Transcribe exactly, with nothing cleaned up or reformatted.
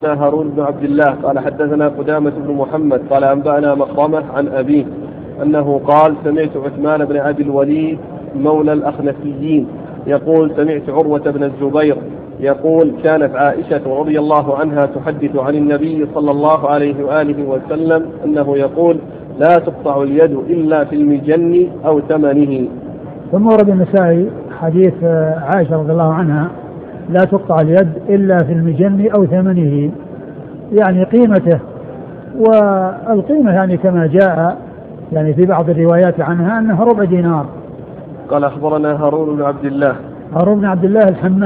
هارون بن عبد الله قال حدثنا قدامة بن محمد قال أنبأنا مخرمة عن أبيه أنه قال سمعت عثمان بن أبي الوليد مولى الأخنفيين يقول سمعت عروة بن الزبير يقول كانت عائشة رضي الله عنها تحدث عن النبي صلى الله عليه وآله وسلم أنه يقول لا تقطع اليد إلا في المجن أو ثمنه. ثم ورد النسائي حديث عائشة رضي الله عنها لا تقطع اليد إلا في المجن أو ثمنه، يعني قيمته، والقيمة يعني كما جاء يعني في بعض الروايات عنها أنها ربع دينار. قال أخبرنا هارون بن عبد الله هارون بن عبد الله الحماد